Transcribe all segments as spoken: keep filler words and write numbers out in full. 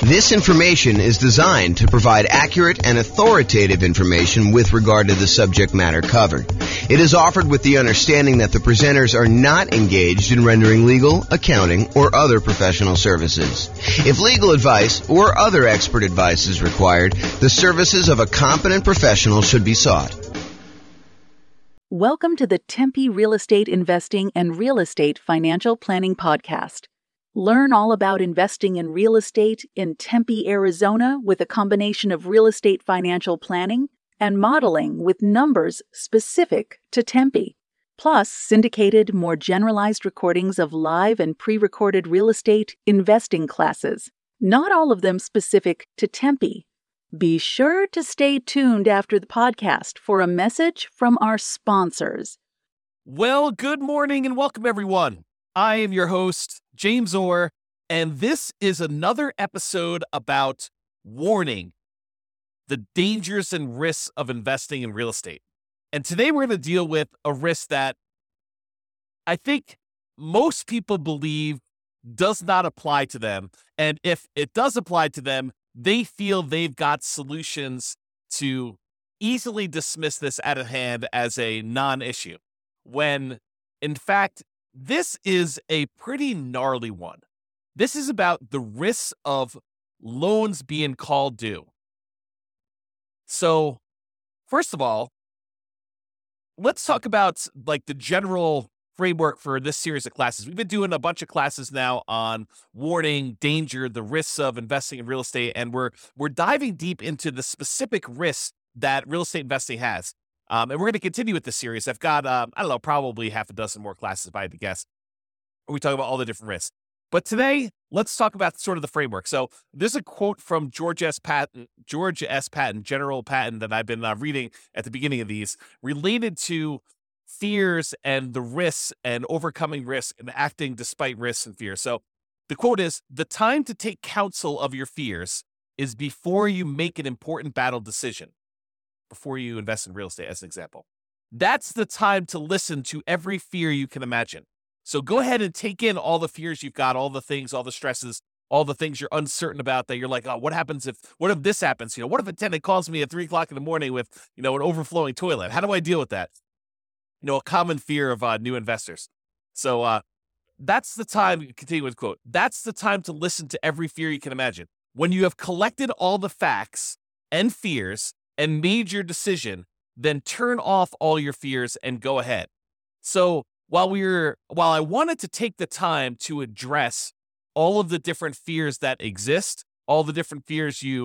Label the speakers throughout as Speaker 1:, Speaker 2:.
Speaker 1: This information is designed to provide accurate and authoritative information with regard to the subject matter covered. It is offered with the understanding that the presenters are not engaged in rendering legal, accounting, or other professional services. If legal advice or other expert advice is required, the services of a competent professional should be sought.
Speaker 2: Welcome to the Tempe Real Estate Investing and Real Estate Financial Planning Podcast. Learn all about investing in real estate in Tempe, Arizona, with a combination of real estate financial planning and modeling with numbers specific to Tempe, plus syndicated, more generalized recordings of live and pre-recorded real estate investing classes, not all of them specific to Tempe. Be sure to stay tuned after the podcast for a message from our sponsors.
Speaker 3: Well, good morning and welcome, everyone. I am your host, James Orr, and this is another episode about warning the dangers and risks of investing in real estate. And today we're going to deal with a risk that I think most people believe does not apply to them. And if it does apply to them, they feel they've got solutions to easily dismiss this out of hand as a non-issue, when in fact, this is a pretty gnarly one. This is about the risks of loans being called due. So, first of all, let's talk about like the general framework for this series of classes. We've been doing a bunch of classes now on warning, danger, the risks of investing in real estate, and we're we're diving deep into the specific risks that real estate investing has. Um, and we're going to continue with this series. I've got, um, I don't know, probably half a dozen more classes, if I had to guess, where we talk about all the different risks. But today, let's talk about sort of the framework. So there's a quote from George S. Patton, George S. Patton, General Patton, that I've been uh, reading at the beginning of these, related to fears and the risks and overcoming risk and acting despite risks and fears. So the quote is, "The time to take counsel of your fears is before you make an important battle decision." Before you invest in real estate, as an example. That's the time to listen to every fear you can imagine. So go ahead and take in all the fears you've got, all the things, all the stresses, all the things you're uncertain about that you're like, oh, what happens if, what if this happens? You know, what if a tenant calls me at three o'clock in the morning with, you know, an overflowing toilet? How do I deal with that? You know, a common fear of uh, new investors. So uh, that's the time, continue with quote, "That's the time to listen to every fear you can imagine. When you have collected all the facts and fears and made your decision, then turn off all your fears and go ahead." So while we're, while I wanted to take the time to address all of the different fears that exist, all the different fears you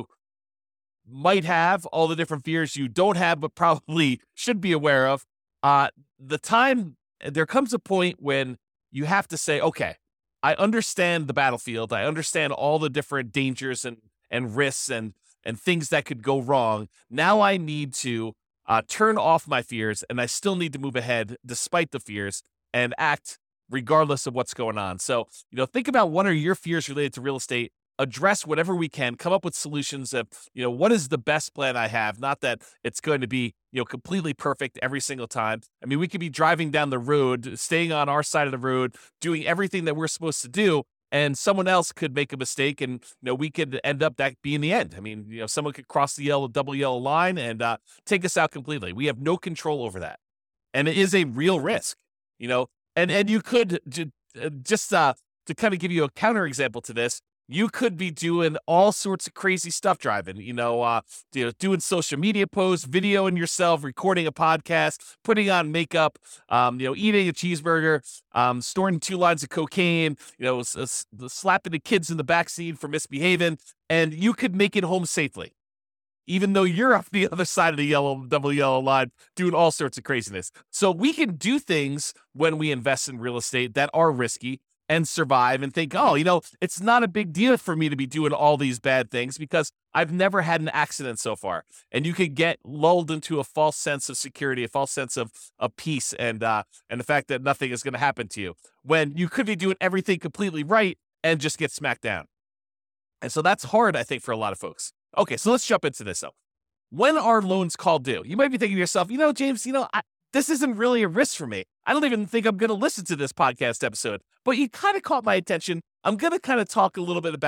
Speaker 3: might have, all the different fears you don't have, but probably should be aware of, uh, the time, there comes a point when you have to say, okay, I understand the battlefield. I understand all the different dangers and, and risks and and things that could go wrong. Now I need to uh, turn off my fears, and I still need to move ahead despite the fears and act regardless of what's going on. So, you know, think about what are your fears related to real estate, address whatever we can, come up with solutions of, you know, what is the best plan I have? Not that it's going to be, you know, completely perfect every single time. I mean, we could be driving down the road, staying on our side of the road, doing everything that we're supposed to do, and someone else could make a mistake, and you know we could end up that being the end. I mean, you know, someone could cross the yellow, double yellow line and uh, take us out completely. We have no control over that, and it is a real risk. You know, and and you could j- just uh, to kind of give you a counterexample to this, you could be doing all sorts of crazy stuff driving. You know, uh, you know, doing social media posts, videoing yourself, recording a podcast, putting on makeup, um, you know, eating a cheeseburger, um, storing two lines of cocaine, you know, s- s- slapping the kids in the backseat for misbehaving, and you could make it home safely, even though you're off the other side of the yellow, double yellow line, doing all sorts of craziness. So we can do things when we invest in real estate that are risky and survive and think, oh, you know, it's not a big deal for me to be doing all these bad things because I've never had an accident so far. And you could get lulled into a false sense of security, a false sense of, of peace, and uh, and the fact that nothing is going to happen to you when you could be doing everything completely right and just get smacked down. And so that's hard, I think, for a lot of folks. Okay, so let's jump into this, though. When are loans called due? You might be thinking to yourself, you know, James, you know, I, this isn't really a risk for me. I don't even think I'm going to listen to this podcast episode, but you kind of caught my attention. I'm going to kind of talk a little bit about it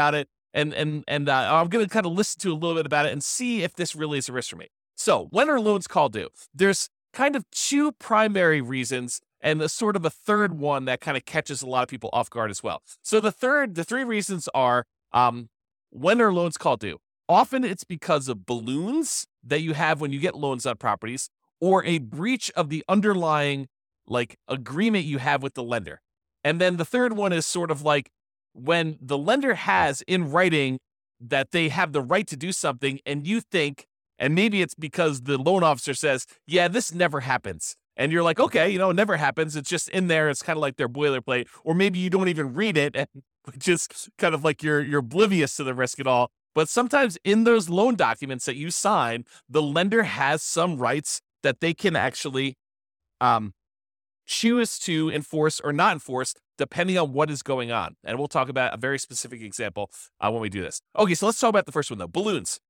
Speaker 3: And and and uh, I'm going to kind of listen to a little bit about it and see if this really is a risk for me. So when are loans called due? There's kind of two primary reasons and the sort of a third one that kind of catches a lot of people off guard as well. So the third, the three reasons are um, when are loans called due? Often it's because of balloons that you have when you get loans on properties or a breach of the underlying like agreement you have with the lender. And then the third one is sort of like when the lender has in writing that they have the right to do something and you think, and maybe it's because the loan officer says, yeah, this never happens. And you're like, okay, you know, it never happens. It's just in there. It's kind of like their boilerplate. Or maybe you don't even read it and just kind of like you're you're oblivious to the risk at all. But sometimes in those loan documents that you sign, the lender has some rights that they can actually um, choose to enforce or not enforce depending on what is going on. And we'll talk about a very specific example uh, when we do this. Okay, so let's talk about the first one though, balloons.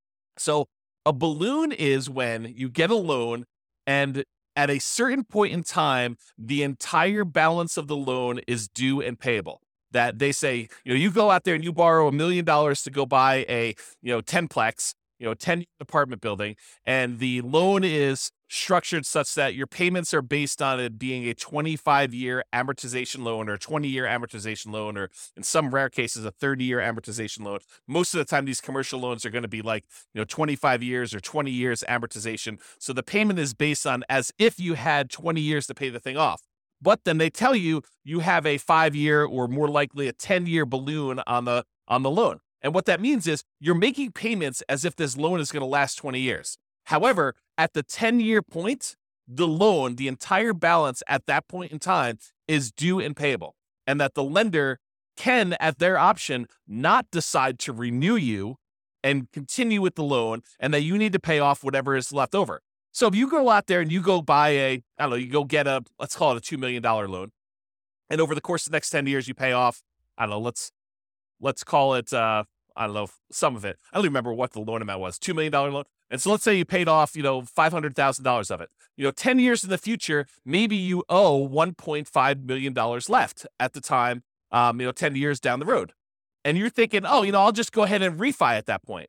Speaker 3: So a balloon is when you get a loan and at a certain point in time, the entire balance of the loan is due and payable. That they say, you know, you go out there and you borrow a million dollars to go buy a, you know, ten-plex, you know, ten apartment building, and the loan is structured such that your payments are based on it being a twenty-five year amortization loan or twenty year amortization loan, or in some rare cases, a thirty year amortization loan. Most of the time, these commercial loans are going to be like, you know, twenty-five years or twenty years amortization. So the payment is based on as if you had twenty years to pay the thing off. But then they tell you you have a five year or more likely a ten year balloon on the on the loan. And what that means is you're making payments as if this loan is going to last twenty years. However, at the ten year point, the loan, the entire balance at that point in time is due and payable. And that the lender can, at their option, not decide to renew you and continue with the loan, and that you need to pay off whatever is left over. So if you go out there and you go buy a, I don't know, you go get a, let's call it a two million dollars loan. And over the course of the next ten years, you pay off, I don't know, let's, let's call it, uh, I don't know, some of it. I don't even remember what the loan amount was, two million dollars loan. And so let's say you paid off, you know, five hundred thousand dollars of it. You know, ten years in the future, maybe you owe one point five million dollars left at the time, um, you know, ten years down the road. And you're thinking, oh, you know, I'll just go ahead and refi at that point.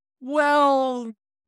Speaker 3: Well,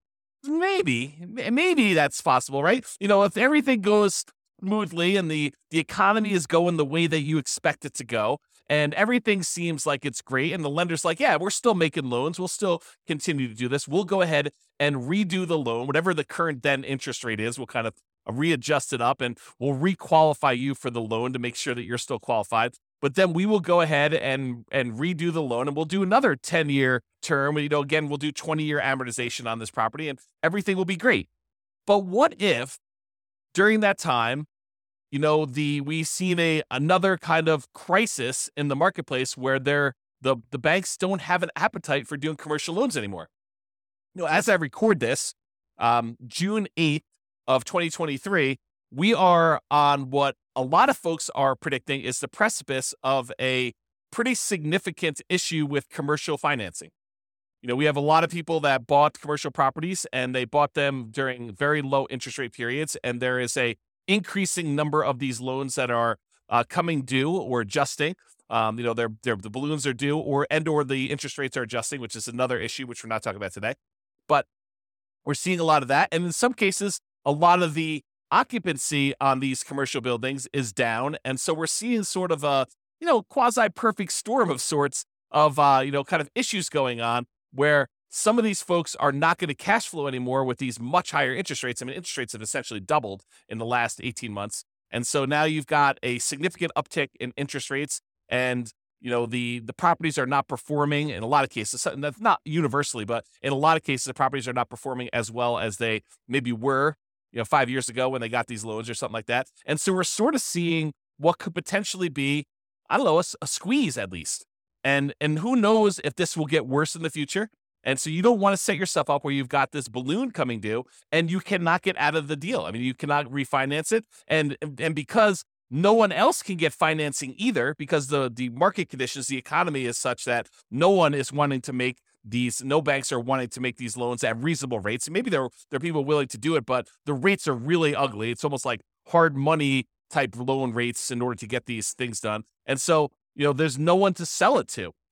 Speaker 3: maybe, maybe that's possible, right? You know, if everything goes smoothly and the, the economy is going the way that you expect it to go, and everything seems like it's great, and the lender's like, yeah, we're still making loans. We'll still continue to do this. We'll go ahead and redo the loan, whatever the current then interest rate is. We'll kind of readjust it up, and we'll re-qualify you for the loan to make sure that you're still qualified. But then we will go ahead and and redo the loan, and we'll do another ten year term. You know, again, we'll do twenty year amortization on this property, and everything will be great. But what if during that time, you know, the we've seen a another kind of crisis in the marketplace where they're the the banks don't have an appetite for doing commercial loans anymore. You know, as I record this, um, June eighth of twenty twenty-three, we are on what a lot of folks are predicting is the precipice of a pretty significant issue with commercial financing. You know, we have a lot of people that bought commercial properties and they bought them during very low interest rate periods. And there is a increasing number of these loans that are uh, coming due or adjusting. Um, you know, they're, they're, the balloons are due or and or the interest rates are adjusting, which is another issue, which we're not talking about today. But we're seeing a lot of that. And in some cases, a lot of the occupancy on these commercial buildings is down. And so we're seeing sort of a, you know, quasi-perfect storm of sorts of, uh, you know, kind of issues going on where some of these folks are not going to cash flow anymore with these much higher interest rates. I mean, interest rates have essentially doubled in the last eighteen months. And so now you've got a significant uptick in interest rates and, you know, the, the properties are not performing in a lot of cases, that's not universally, but in a lot of cases, the properties are not performing as well as they maybe were, you know, five years ago when they got these loans or something like that. And so we're sort of seeing what could potentially be, I don't know, a, a squeeze at least. And and who knows if this will get worse in the future. And so you don't want to set yourself up where you've got this balloon coming due and you cannot get out of the deal. I mean, you cannot refinance it. And and because no one else can get financing either, because the, the market conditions, the economy is such that no one is wanting to make these, no banks are wanting to make these loans at reasonable rates. And maybe there, there are people willing to do it, but the rates are really ugly. It's almost like hard money type loan rates in order to get these things done. And so, you know, there's no one to sell it to.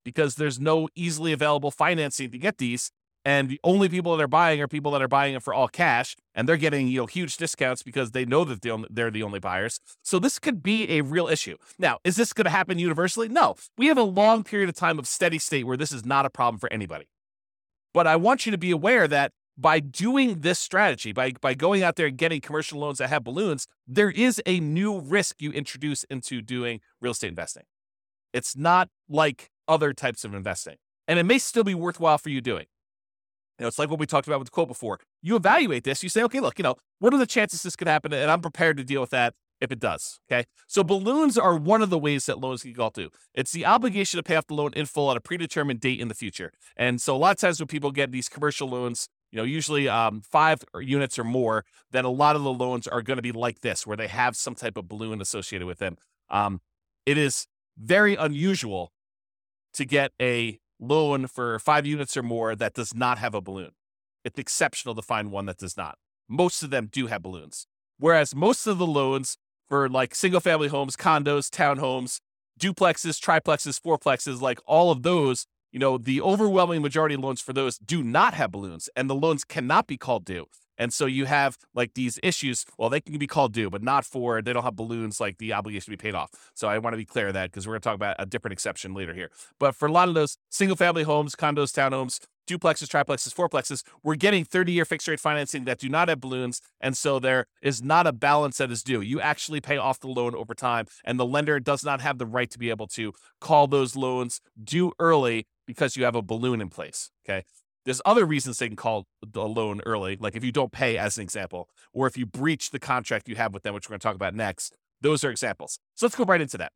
Speaker 3: because there's no easily available financing to get these. And the only people that are buying are people that are buying it for all cash, and they're getting, you know, huge discounts because they know that they're they're the only buyers. So this could be a real issue. Now, is this going to happen universally? No. We have a long period of time of steady state where this is not a problem for anybody. But I want you to be aware that by doing this strategy, by, by going out there and getting commercial loans that have balloons, there is a new risk you introduce into doing real estate investing. It's not like other types of investing. And it may still be worthwhile for you doing. You know, it's like what we talked about with the quote before. You evaluate this. You say, okay, look, you know, what are the chances this could happen? And I'm prepared to deal with that if it does. Okay. So balloons are one of the ways that loans can go to. It's the obligation to pay off the loan in full at a predetermined date in the future. And so a lot of times when people get these commercial loans, you know, usually um, five units or more, then a lot of the loans are going to be like this, where they have some type of balloon associated with them. Um, it is very unusual to get a loan for five units or more that does not have a balloon. It's exceptional to find one that does not. Most of them do have balloons. Whereas most of the loans for like single family homes, condos, townhomes, duplexes, triplexes, fourplexes, like all of those, you know, the overwhelming majority of loans for those do not have balloons, and the loans cannot be called due. And so you have like these issues. Well, they can be called due, but not for, they don't have balloons like the obligation to be paid off. So I want to be clear of that because we're going to talk about a different exception later here. But for a lot of those single family homes, condos, townhomes, duplexes, triplexes, fourplexes, we're getting thirty-year fixed rate financing that do not have balloons. And so there is not a balance that is due. You actually pay off the loan over time, and the lender does not have the right to be able to call those loans due early because you have a balloon in place. Okay. There's other reasons they can call the loan early, like if you don't pay, as an example, or if you breach the contract you have with them, which we're going to talk about next. Those are examples. So let's go right into that.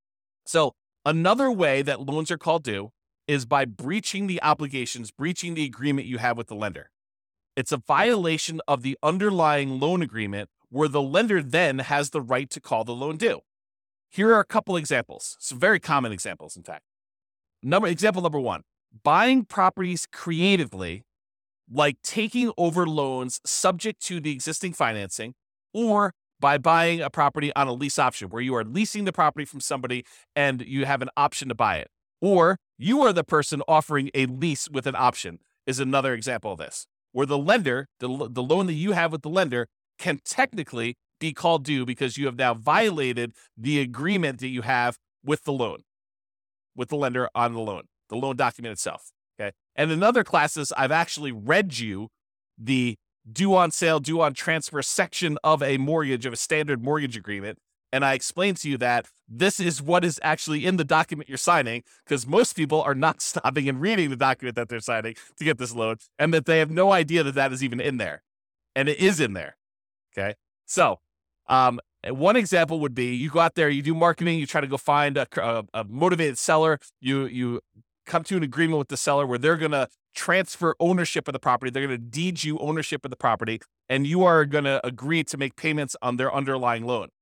Speaker 3: So another way that loans are called due is by breaching the obligations, breaching the agreement you have with the lender. It's a violation of the underlying loan agreement where the lender then has the right to call the loan due. Here are a couple examples, some very common examples, in fact. Number example number one. Buying properties creatively, like taking over loans subject to the existing financing, or by buying a property on a lease option where you are leasing the property from somebody and you have an option to buy it. Or you are the person offering a lease with an option is another example of this, where the lender, the, the loan that you have with the lender can technically be called due because you have now violated the agreement that you have with the loan, with the lender on the loan. The loan document itself, okay? And in other classes, I've actually read you the due on sale, due on transfer section of a mortgage, of a standard mortgage agreement, and I explained to you that this is what is actually in the document you're signing, because most people are not stopping and reading the document that they're signing to get this loan, and that they have no idea that that is even in there. And it is in there, okay? So um, one example would be you go out there, you do marketing, you try to go find a, a, a motivated seller, you you come to an agreement with the seller where they're going to transfer ownership of the property. They're going to deed you ownership of the property, and you are going to agree to make payments on their underlying loan.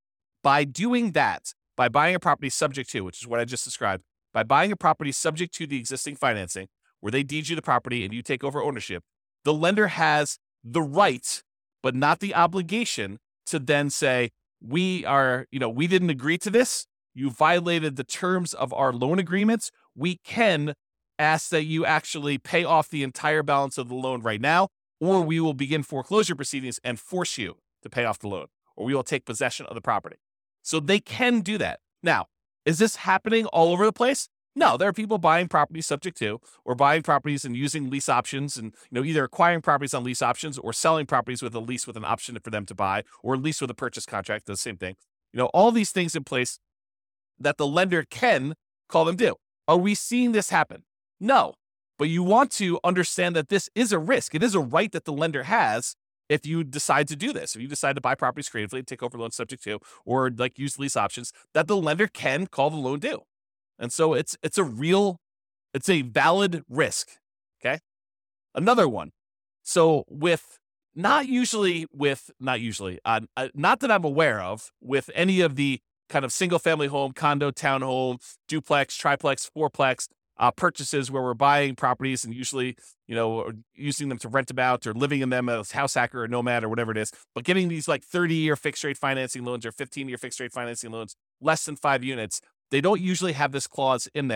Speaker 3: By doing that, by buying a property subject to, which is what I just described, by buying a property subject to the existing financing, where they deed you the property and you take over ownership, the lender has the right, but not the obligation, to then say, we are, you know, we didn't agree to this. You violated the terms of our loan agreements. We can ask that you actually pay off the entire balance of the loan right now, or we will begin foreclosure proceedings and force you to pay off the loan, or we will take possession of the property. So they can do that. Now, is this happening all over the place? No, there are people buying properties subject to, or buying properties and using lease options, and you know, either acquiring properties on lease options or selling properties with a lease with an option for them to buy, or lease with a purchase contract, the same thing. You know, all these things in place that the lender can call them due. Are we seeing this happen? No, but you want to understand that this is a risk. It is a right that the lender has if you decide to do this. If you decide to buy properties creatively, take over loans subject to, or like use lease options, that the lender can call the loan due. And so it's it's a real, it's a valid risk, okay? Another one. So with, not usually with, not usually, uh, uh, not that I'm aware of, with any of the kind of single family home, condo, townhome, duplex, triplex, fourplex uh, purchases where we're buying properties and usually, you know, using them to rent them out or living in them as house hacker or nomad or whatever it is, but getting these like thirty-year fixed rate financing loans or fifteen-year fixed rate financing loans, less than five units, they don't usually have this clause in there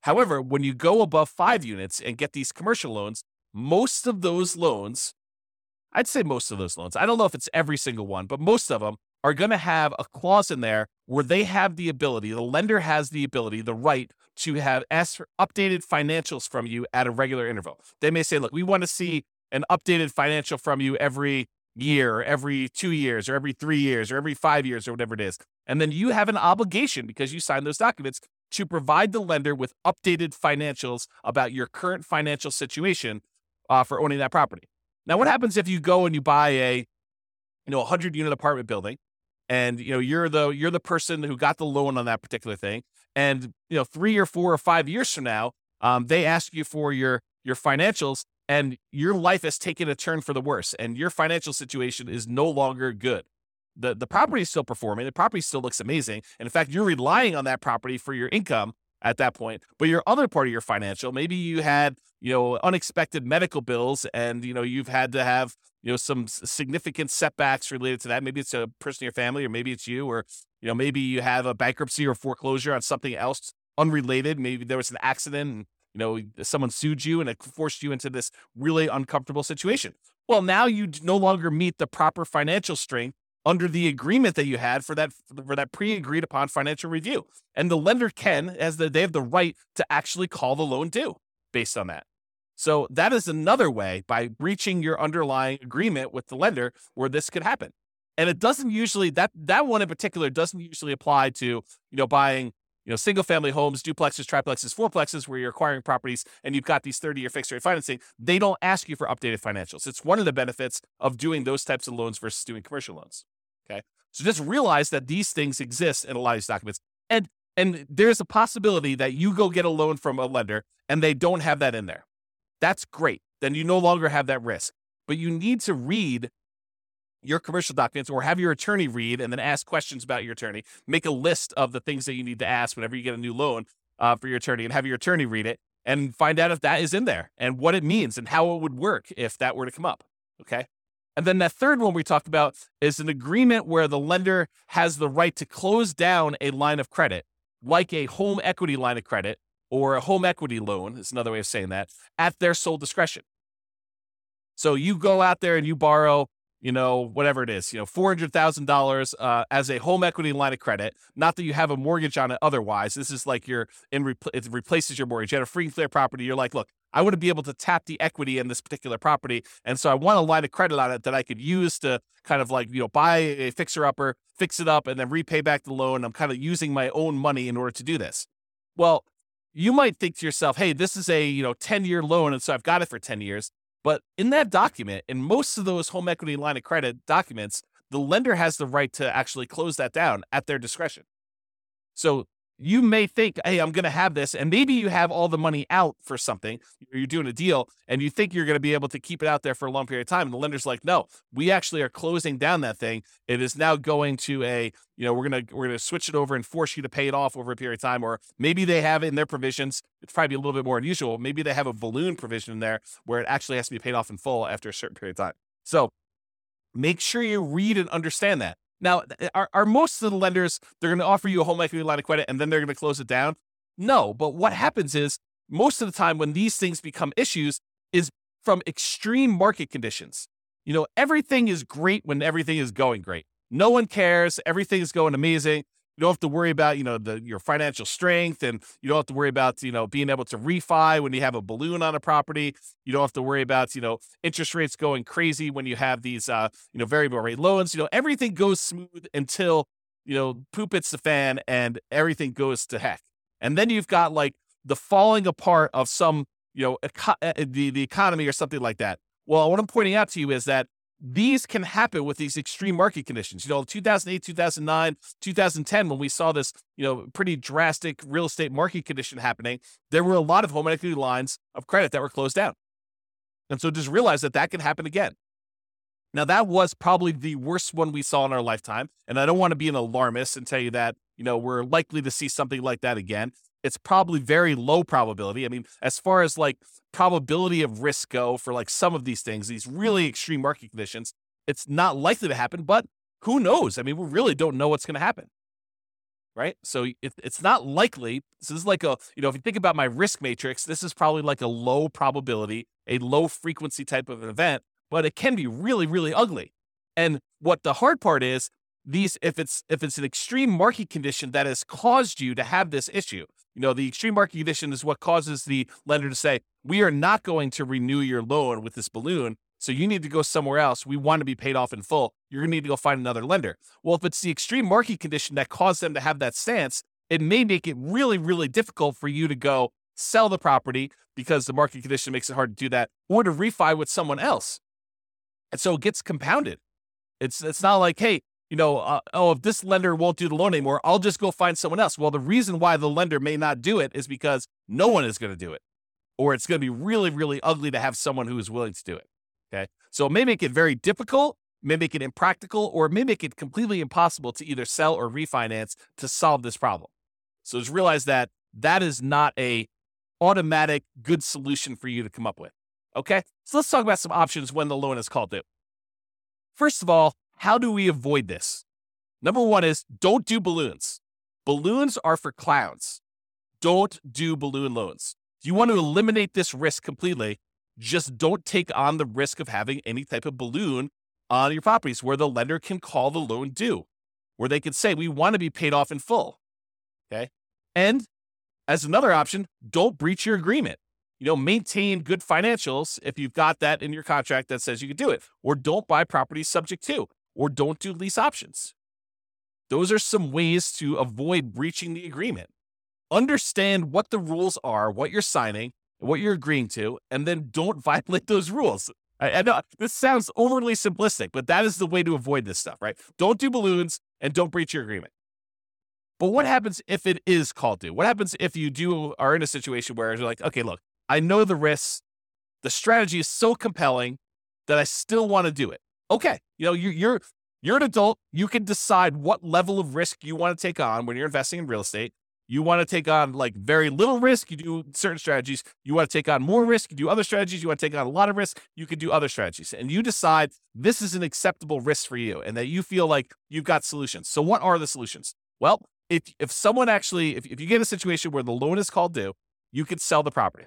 Speaker 3: However, when you go above five units and get these commercial loans, most of those loans, I'd say most of those loans, I don't know if it's every single one, but most of them are going to have a clause in there where they have the ability, the lender has the ability, the right to have ask for updated financials from you at a regular interval. They may say, look, we want to see an updated financial from you every year, or every two years, or every three years, or every five years, or whatever it is. And then you have an obligation, because you signed those documents, to provide the lender with updated financials about your current financial situation uh, for owning that property. Now, what happens if you go and you buy a, you know, a hundred unit apartment building, and you know you're the you're the person who got the loan on that particular thing, and you know three or four or five years from now, um, they ask you for your your financials, and your life has taken a turn for the worse, and your financial situation is no longer good. The the property is still performing, the property still looks amazing, and in fact, you're relying on that property for your income at that point. But your other part of your financial, maybe you had, you know, unexpected medical bills, and, you know, you've had to have, you know, some significant setbacks related to that. Maybe it's a person in your family, or maybe it's you, or, you know, maybe you have a bankruptcy or foreclosure on something else unrelated. Maybe there was an accident and, you know, someone sued you and it forced you into this really uncomfortable situation. Well, now you no longer meet the proper financial strength under the agreement that you had for that for that pre-agreed upon financial review. And the lender can, as the, they have the right to actually call the loan due based on that. So that is another way, by breaching your underlying agreement with the lender, where this could happen. And it doesn't usually, that that one in particular doesn't usually apply to, you know, buying, you know, single family homes, duplexes, triplexes, fourplexes, where you're acquiring properties and you've got these thirty year fixed rate financing. They don't ask you for updated financials. It's one of the benefits of doing those types of loans versus doing commercial loans. Okay. So just realize that these things exist in a lot of these documents. And, and there's a possibility that you go get a loan from a lender and they don't have that in there. That's great. Then you no longer have that risk. But you need to read your commercial documents, or have your attorney read and then ask questions about your attorney. Make a list of the things that you need to ask whenever you get a new loan uh, for your attorney, and have your attorney read it and find out if that is in there and what it means and how it would work if that were to come up. Okay. And then that third one we talked about is an agreement where the lender has the right to close down a line of credit, like a home equity line of credit or a home equity loan, is another way of saying that, at their sole discretion. So you go out there and you borrow, you know, whatever it is, you know, four hundred thousand dollars uh, as a home equity line of credit. Not that you have a mortgage on it otherwise. This is like you're in, repl- it replaces your mortgage. You had a free and clear property. You're like, look, I want to be able to tap the equity in this particular property. And so I want a line of credit on it that I could use to kind of like, you know, buy a fixer upper, fix it up, and then repay back the loan. I'm kind of using my own money in order to do this. Well, you might think to yourself, hey, this is a, you know, ten year loan. And so I've got it for ten years. But in that document, in most of those home equity line of credit documents, the lender has the right to actually close that down at their discretion. So you may think, hey, I'm going to have this, and maybe you have all the money out for something, you're doing a deal, and you think you're going to be able to keep it out there for a long period of time. And the lender's like, no, we actually are closing down that thing. It is now going to a, you know, we're going to, we're going to switch it over and force you to pay it off over a period of time. Or maybe they have in their provisions, it's probably a little bit more unusual. Maybe they have a balloon provision in there where it actually has to be paid off in full after a certain period of time. So make sure you read and understand that. Now, are, are most of the lenders, they're going to offer you a home equity line of credit and then they're going to close it down? No, but what happens is most of the time when these things become issues is from extreme market conditions. You know, everything is great when everything is going great. No one cares. Everything is going amazing. You don't have to worry about, you know, the, your financial strength, and you don't have to worry about, you know, being able to refi when you have a balloon on a property. You don't have to worry about, you know, interest rates going crazy when you have these, uh, you know, variable rate loans. You know, everything goes smooth until, you know, poop hits the fan and everything goes to heck. And then you've got like the falling apart of some, you know, eco- the, the economy or something like that. Well, what I'm pointing out to you is that these can happen with these extreme market conditions. You know, two thousand eight, two thousand nine, two thousand ten, when we saw this, you know, pretty drastic real estate market condition happening, there were a lot of home equity lines of credit that were closed down. And so just realize that that can happen again. Now, that was probably the worst one we saw in our lifetime. And I don't want to be an alarmist and tell you that, you know, we're likely to see something like that again. It's probably very low probability. I mean, as far as like probability of risk go for like some of these things, these really extreme market conditions, it's not likely to happen, but who knows? I mean, we really don't know what's going to happen. right? So it, it's not likely. This is like a, you know, if you think about my risk matrix, this is probably like a low probability, a low frequency type of an event, but it can be really, really ugly. And what the hard part is, these, if it's if it's an extreme market condition that has caused you to have this issue, you know, the extreme market condition is what causes the lender to say, we are not going to renew your loan with this balloon, so you need to go somewhere else. We want to be paid off in full. You're going to need to go find another lender. Well, if it's the extreme market condition that caused them to have that stance, it may make it really, really difficult for you to go sell the property because the market condition makes it hard to do that, or to refi with someone else. And so it gets compounded. It's it's not like, hey, you know, uh, oh, if this lender won't do the loan anymore, I'll just go find someone else. Well, the reason why the lender may not do it is because no one is going to do it, or it's going to be really, really ugly to have someone who is willing to do it. Okay. So it may make it very difficult, may make it impractical, or it may make it completely impossible to either sell or refinance to solve this problem. So just realize that that is not a automatic good solution for you to come up with. Okay. So let's talk about some options when the loan is called due. First of all, how do we avoid this? Number one is don't do balloons. Balloons are for clowns. Don't do balloon loans. If you want to eliminate this risk completely, just don't take on the risk of having any type of balloon on your properties where the lender can call the loan due, where they can say, we want to be paid off in full. Okay. And as another option, don't breach your agreement. You know, maintain good financials if you've got that in your contract that says you can do it, or don't buy properties subject to, or don't do lease options. Those are some ways to avoid breaching the agreement. Understand what the rules are, what you're signing, what you're agreeing to, and then don't violate those rules. I, I know this sounds overly simplistic, but that is the way to avoid this stuff, right? Don't do balloons and don't breach your agreement. But what happens if it is called due? What happens if you do are in a situation where you're like, okay, look, I know the risks. The strategy is so compelling that I still want to do it. Okay, you know, you're you're you're an adult. You can decide what level of risk you want to take on when you're investing in real estate. You want to take on like very little risk, you do certain strategies. You want to take on more risk, you do other strategies. You want to take on a lot of risk, you can do other strategies. And you decide this is an acceptable risk for you and that you feel like you've got solutions. So what are the solutions? Well, if if someone actually, if, if you get a situation where the loan is called due, you could sell the property.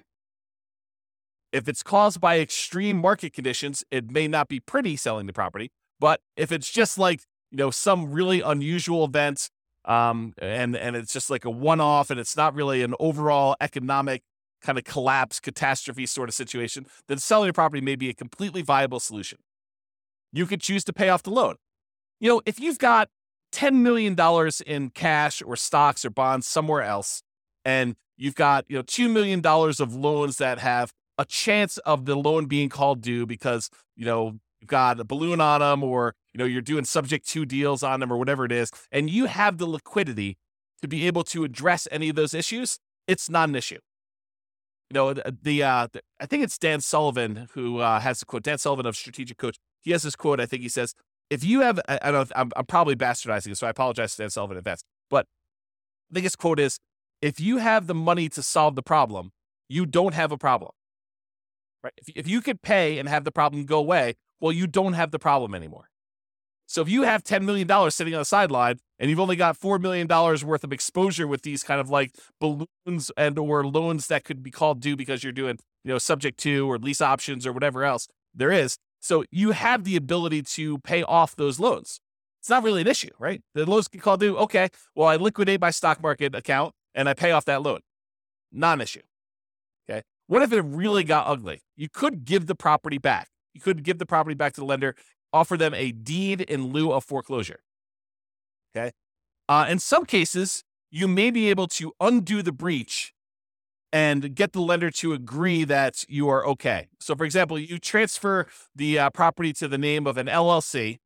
Speaker 3: If it's caused by extreme market conditions, it may not be pretty selling the property. But if it's just like, you know, some really unusual event, Um, and, and it's just like a one-off and it's not really an overall economic kind of collapse, catastrophe sort of situation, then selling your property may be a completely viable solution. You could choose to pay off the loan. You know, if you've got ten million dollars in cash or stocks or bonds somewhere else, and you've got, you know, two million dollars of loans that have a chance of the loan being called due because, you know, you've got a balloon on them, or, you know, you're doing subject to deals on them or whatever it is, and you have the liquidity to be able to address any of those issues, it's not an issue. You know, the, the, uh, the I think it's Dan Sullivan who uh, has the quote, Dan Sullivan of Strategic Coach. He has this quote, I think he says, if you have, I, I don't know, if, I'm, I'm probably bastardizing it, so I apologize to Dan Sullivan in advance, but I think his quote is, if you have the money to solve the problem, you don't have a problem. Right? If, if you could pay and have the problem go away, well, you don't have the problem anymore. So if you have ten million dollars sitting on the sideline and you've only got four million dollars worth of exposure with these kind of like balloons and or loans that could be called due because you're doing, you know, subject to or lease options or whatever else there is. So you have the ability to pay off those loans. It's not really an issue, right? The loans get called due. Okay, well, I liquidate my stock market account and I pay off that loan. Not an issue. Okay. What if it really got ugly? You could give the property back. You could give the property back to the lender, offer them a deed in lieu of foreclosure. Okay. Uh, in some cases, you may be able to undo the breach and get the lender to agree that you are okay. So, for example, you transfer the uh, property to the name of an L L C,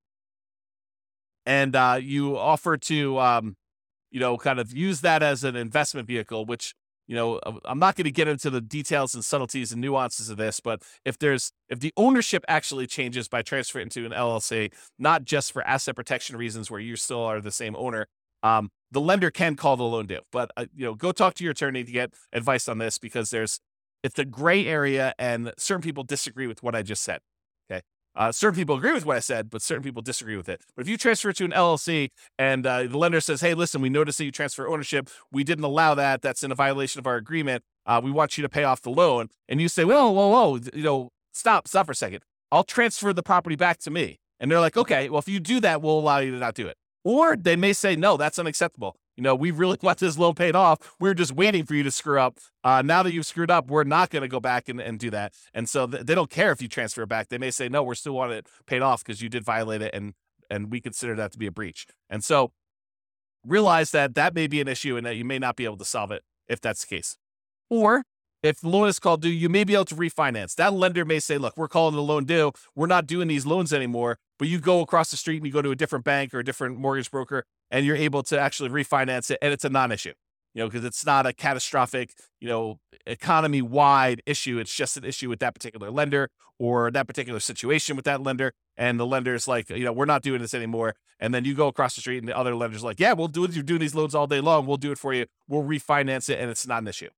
Speaker 3: and uh, you offer to, um, you know, kind of use that as an investment vehicle, which, you know, I'm not going to get into the details and subtleties and nuances of this, but if there's, if the ownership actually changes by transferring into an L L C, not just for asset protection reasons where you still are the same owner, um, the lender can call the loan due. But, uh, you know, go talk to your attorney to get advice on this because there's, it's a gray area and certain people disagree with what I just said. Okay. Uh, certain people agree with what I said, but certain people disagree with it. But if you transfer it to an L L C and uh, the lender says, hey, listen, we noticed that you transfer ownership. We didn't allow that. That's in a violation of our agreement. Uh, we want you to pay off the loan. And you say, well, whoa, whoa, you know, stop, stop for a second. I'll transfer the property back to me. And they're like, okay, well, if you do that, we'll allow you to not do it. Or they may say, no, that's unacceptable. You know, we really want this loan paid off. We're just waiting for you to screw up. Uh, now that you've screwed up, we're not going to go back and, and do that. And so th- they don't care if you transfer it back. They may say, no, we're still want it paid off because you did violate it, and and we consider that to be a breach. And so realize that that may be an issue and that you may not be able to solve it if that's the case. Or if the loan is called due, you may be able to refinance. That lender may say, look, we're calling the loan due. We're not doing these loans anymore. But you go across the street and you go to a different bank or a different mortgage broker, and you're able to actually refinance it. And it's a non-issue, you know, because it's not a catastrophic, you know, economy-wide issue. It's just an issue with that particular lender or that particular situation with that lender. And the lender's like, you know, we're not doing this anymore. And then you go across the street and the other lender's like, yeah, we'll do it. You're doing these loans all day long. We'll do it for you. We'll refinance it. And it's not an issue.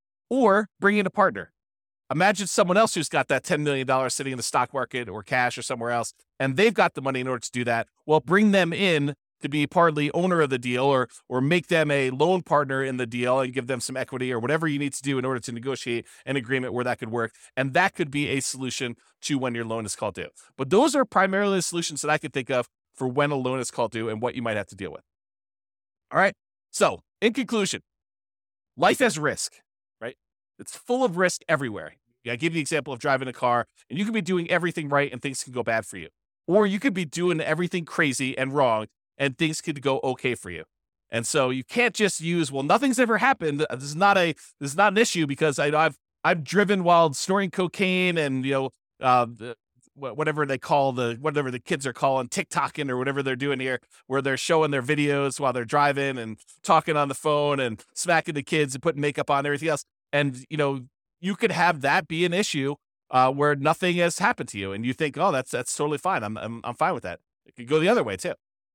Speaker 3: Or bring in a partner. Imagine someone else who's got that ten million dollars sitting in the stock market or cash or somewhere else, and they've got the money in order to do that. Well, bring them in to be partly owner of the deal, or or make them a loan partner in the deal and give them some equity or whatever you need to do in order to negotiate an agreement where that could work. And that could be a solution to when your loan is called due. But those are primarily the solutions that I could think of for when a loan is called due and what you might have to deal with. All right. So in conclusion, life has risk, right? It's full of risk everywhere. I give you the example of driving a car, and you could be doing everything right and things can go bad for you. Or you could be doing everything crazy and wrong and things could go okay for you. And so you can't just use, well, nothing's ever happened. This is not a this is not an issue because I, I've I've driven while snorting cocaine and, you know, uh, the, whatever they call the whatever the kids are calling TikToking or whatever they're doing here, where they're showing their videos while they're driving and talking on the phone and smacking the kids and putting makeup on and everything else. And, you know, you could have that be an issue uh, where nothing has happened to you, and you think, oh, that's that's totally fine. I'm I'm I'm fine with that. It could go the other way too.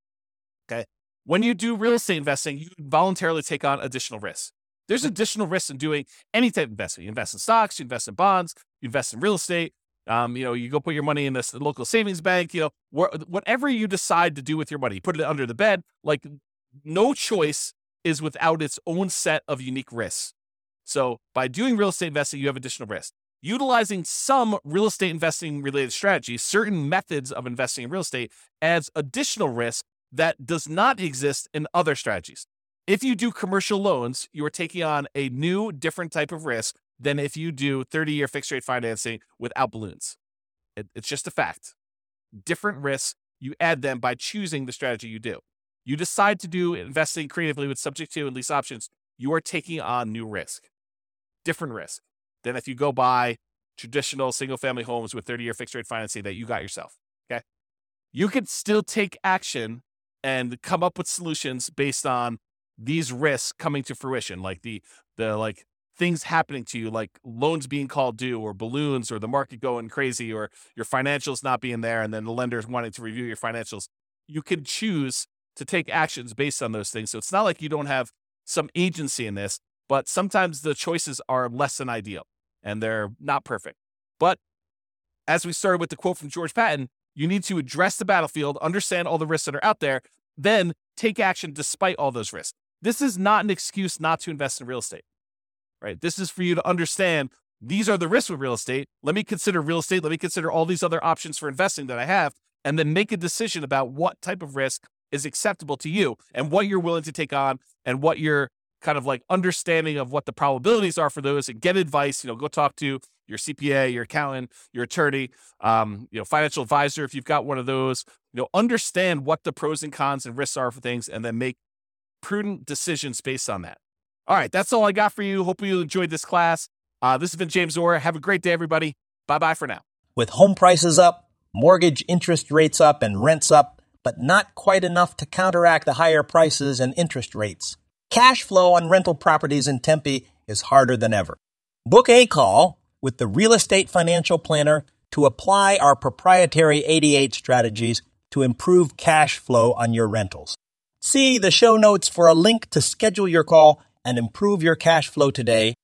Speaker 3: Okay, when you do real estate investing, you voluntarily take on additional risks. There's additional risks in doing any type of investment. You invest in stocks, you invest in bonds, you invest in real estate. Um, you know, you go put your money in this local savings bank. You know, wh- whatever you decide to do with your money, put it under the bed. Like, no choice is without its own set of unique risks. So by doing real estate investing, you have additional risk. Utilizing some real estate investing related strategies, certain methods of investing in real estate adds additional risk that does not exist in other strategies. If you do commercial loans, you are taking on a new, different type of risk than if you do thirty-year fixed rate financing without balloons. It, it's just a fact. Different risks, you add them by choosing the strategy you do. You decide to do investing creatively with subject to and lease options, you are taking on new risk. Different risk than if you go buy traditional single-family homes with thirty-year fixed-rate financing that you got yourself, okay? You can still take action and come up with solutions based on these risks coming to fruition, like the the like things happening to you, like loans being called due or balloons or the market going crazy or your financials not being there and then the lenders wanting to review your financials. You can choose to take actions based on those things. So it's not like you don't have some agency in this, but sometimes the choices are less than ideal and they're not perfect. But as we started with the quote from George Patton, you need to address the battlefield, understand all the risks that are out there, then take action despite all those risks. This is not an excuse not to invest in real estate, right? This is for you to understand these are the risks with real estate. Let me consider real estate. Let me consider all these other options for investing that I have, and then make a decision about what type of risk is acceptable to you and what you're willing to take on and what your kind of like understanding of what the probabilities are for those, and get advice. You know, go talk to your C P A, your accountant, your attorney, um, you know, financial advisor if you've got one of those. You know, understand what the pros and cons and risks are for things, and then make prudent decisions based on that. All right, that's all I got for you. Hope you enjoyed this class. Uh, this has been James Orr. Have a great day, everybody. Bye-bye for now.
Speaker 4: With home prices up, mortgage interest rates up, and rents up, but not quite enough to counteract the higher prices and interest rates, cash flow on rental properties in Tempe is harder than ever. Book a call with the Real Estate Financial Planner to apply our proprietary eighty-eight strategies to improve cash flow on your rentals. See the show notes for a link to schedule your call and improve your cash flow today.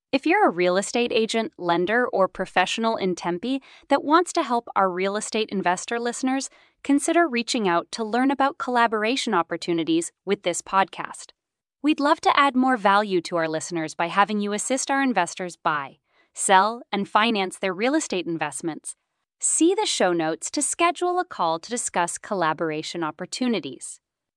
Speaker 5: If you're a real estate agent, lender, or professional in Tempe that wants to help our real estate investor listeners, consider reaching out to learn about collaboration opportunities with this podcast. We'd love to add more value to our listeners by having you assist our investors buy, sell, and finance their real estate investments. See the show notes to schedule a call to discuss collaboration opportunities.